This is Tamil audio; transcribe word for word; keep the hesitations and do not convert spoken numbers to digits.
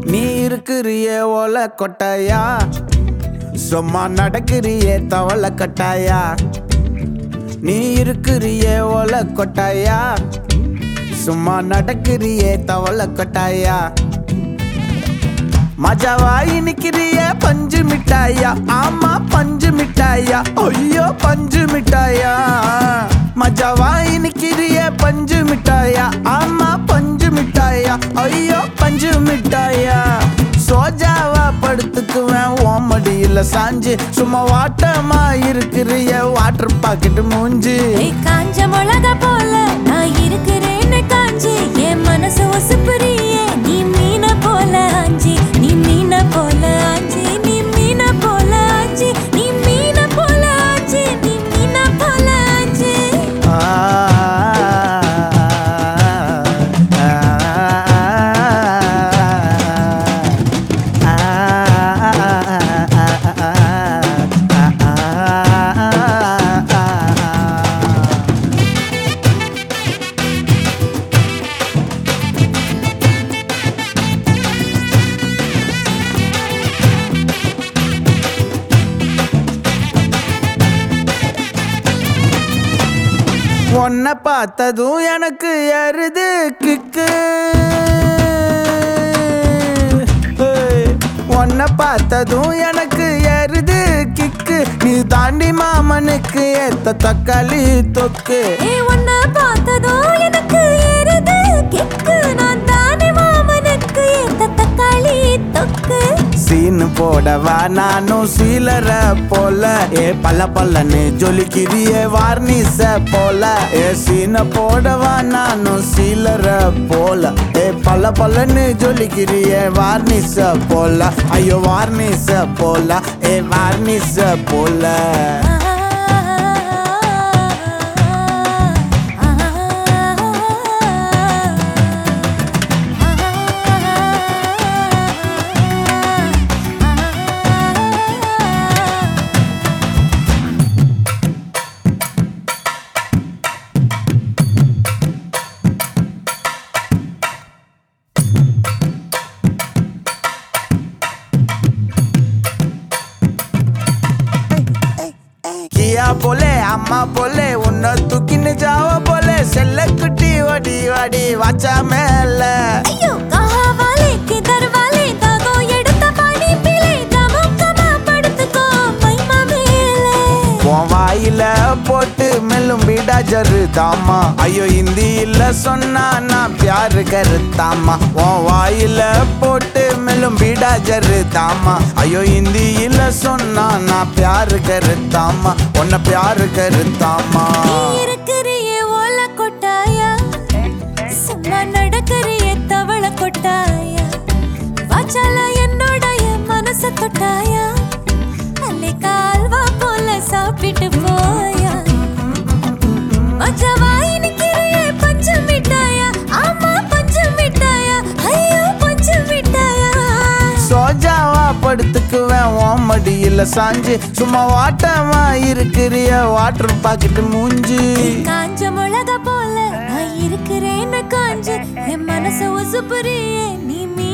நீ இருக்கிறியே ஓலை கொட்டாயா, சும்மா நடக்கிறியே தவளை கட்டாயா. நீ இருக்கிறியே ஓலை கொட்டாயா, சும்மா நடக்கிறியே தவளை கட்டாயா. மஜாவாய் நிக்கிறிய பஞ்சு மிட்டாயா, ஆமா பஞ்சு மிட்டாயா, ஐயோ பஞ்சு மிட்டாயா. மஜாவாய் நிக்கிறிய பஞ்சு மிட்டாயா, ஆமா பஞ்சு மிட்டாயா, ஐயோ பஞ்சு மிட்டாயா. சோஜாவா படுத்துக்குவேன் ஓமடியில சாஞ்சு, சும்மா வாட்டமா இருக்கிறிய வாட்டர் பாக்கெட் மூஞ்சி. காஞ்ச மிளகா போல நான் இருக்கிறேன்னு காஞ்சி, என் மனசு ஒசுப்புறியே நீ மீன போல ஆஞ்சி. நீ மீன போல ஆஞ்சி, நீ மீன போல ஆஞ்சி, நீ மீன போல ஆஞ்சி, நீ மீன போல ஆஞ்சி. உன்னை பார்த்ததும் எனக்கு ஏறுது கிக்கு, உன்னை பார்த்ததும் எனக்கு ஏறுது கிக்கு. நீ தாண்டி மாமனுக்கு ஏத்த தக்காளி தொக்கு. உன்னை பார்த்ததும் எனக்கு ஏறுது கிக்கு, நான் தாண்டி மாமனுக்கு ஏத்த தக்காளி தொக்கு. சீனு போடவா நானும் சீலர போல, ஏ பல்ல பல்லன்னு ஜொலிக்கிறியே வார்னிச போல. ஏ சீன போடவா நானும் சீலர போல, ஏ பல்ல பல்லன்னு ஜொலிக்கிறியே வார்னிச போல. ஐயோ வார்னிச போல, ஏ வார்னிச போல. கியா போலே அம்மா போலே உன்னை தூக்கின்னு ஜாவ போலே, செல்ல குட்டி வாடி வாடி வாச்சா மேல. ஐயோ கஹா வாலே கிதர் வாலே தாகோ எடுத்த பாடி பிளே தமக்கமா படுத்துக்கோ மைமா மேலே. உன் வாயில போட்டு மெல்லும் பீடா ஜரு தாமா, ஐயோ ஹிந்தியில சொன்னா நான் பியாரு கருத்தாமா. உன் வாயில போட்டு மெல்லும் பீடா ஜரு தாமா, ஐயோ ஹிந்தியில சொன்னா நான் பியாரு கருத்தாமா, உன்னை பியாரு கருத்தாமா. இருக்கிறியே ஓலை கொட்டாயா, சும்மா நடக்கிறியே தவளை கொட்டாயா. வாச்சால என்னோடைய மனச தொட்டாயா, அல்லே கால்வா போல சாப்பிட்டு போயா. மஜாவாய் நிக்கிறியே பஞ்சு மிட்டாயா, ஆமா பஞ்சு மிட்டாயா, ஐயோ பஞ்சு மிட்டாயா. சோஜாவா படுத்துக்குவேன் ஓமடியில சாஞ்சு, சும்மா வாட்டமா இருக்கிறிய வாட்டர் பாக்கெட் மூஞ்சி. காஞ்ச மிளகா போல நான் இருக்கிறேன்னு காஞ்சு, என் மனசு ஒசுப்புறியே நீ